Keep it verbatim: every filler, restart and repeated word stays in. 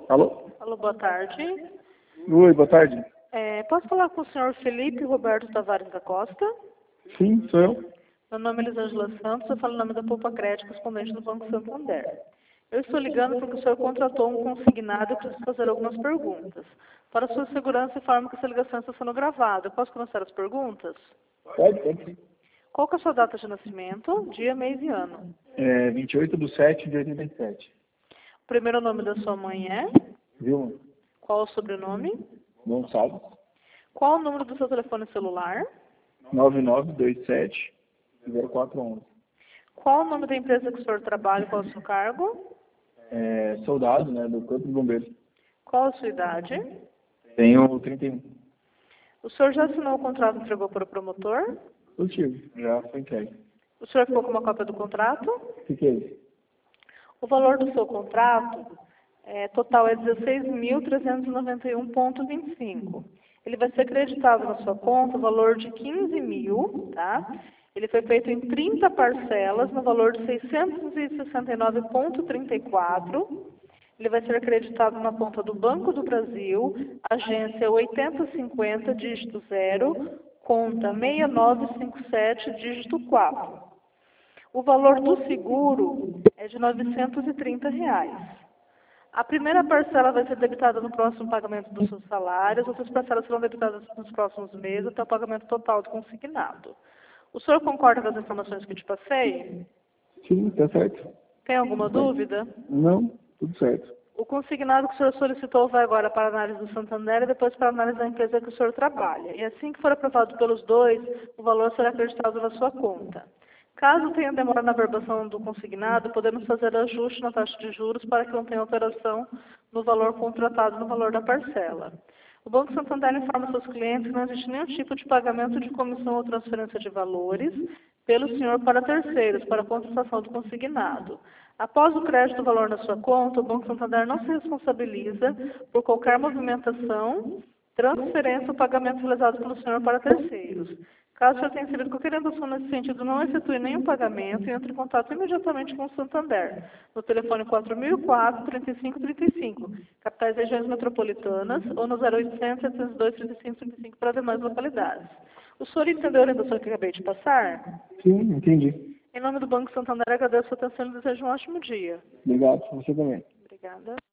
Alô? Alô, boa tarde. Oi, boa tarde. É, posso falar com o senhor Felipe Roberto Tavares da Costa? Sim, sou eu. Meu nome é Elisângela Santos, eu falo em nome da Poupa Crédito, correspondente do Banco Santander. Eu estou ligando porque o senhor contratou um consignado e eu preciso fazer algumas perguntas. Para sua segurança, informo que essa ligação está sendo gravada. Eu posso começar as perguntas? Pode, pode sim. Qual que é a sua data de nascimento? Dia, mês e ano. É vinte e oito de sete de oitenta e sete. O primeiro nome da sua mãe é? Vilma Qual o sobrenome? Gonçalves. Qual o número do seu telefone celular? nove nove dois sete zero quatro um um. Qual o nome da empresa que o senhor trabalha e qual é o seu cargo? É soldado, né, do Corpo de Bombeiros. Qual a sua idade? Tenho trinta e um. O senhor já assinou o contrato e entregou para o promotor? Positivo. Já foi entregue. O senhor ficou com uma cópia do contrato? Fiquei. O valor do seu contrato é, total é dezesseis mil trezentos e noventa e um vírgula vinte e cinco. Ele vai ser creditado na sua conta o valor de quinze mil, tá? Ele foi feito em trinta parcelas no valor de seiscentos e sessenta e nove vírgula trinta e quatro. Ele vai ser acreditado na conta do Banco do Brasil, agência oitenta cinquenta, dígito zero, conta seis nove cinco sete, dígito quatro. O valor do seguro é de novecentos e trinta reais. A primeira parcela vai ser debitada no próximo pagamento dos seus salários, outras parcelas serão debitadas nos próximos meses até o pagamento total do consignado. O senhor concorda com as informações que eu te passei? Sim, tá certo. Tem alguma dúvida? Não, tudo certo. O consignado que o senhor solicitou vai agora para a análise do Santander e depois para a análise da empresa que o senhor trabalha. E assim que for aprovado pelos dois, o valor será acreditado na sua conta. Caso tenha demora na verbação do consignado, podemos fazer ajuste na taxa de juros para que não tenha alteração no valor contratado no valor da parcela. O Banco Santander informa seus clientes que não existe nenhum tipo de pagamento de comissão ou transferência de valores pelo senhor para terceiros, para a contratação do consignado. Após o crédito do valor na sua conta, o Banco Santander não se responsabiliza por qualquer movimentação, transferência ou pagamento realizado pelo senhor para terceiros. Caso o senhor tenha recebido qualquer indução nesse sentido, não efetue nenhum pagamento e entre em contato imediatamente com o Santander, no telefone quatro mil e quatro, trinta e cinco trinta e cinco, capitais e regiões metropolitanas, ou no zero oitocentos, setecentos e dois, trinta e cinco trinta e cinco para demais localidades. O senhor entendeu a orientação que eu acabei de passar? Sim, entendi. Em nome do Banco Santander, agradeço a sua atenção e desejo um ótimo dia. Obrigado, você também. Obrigada.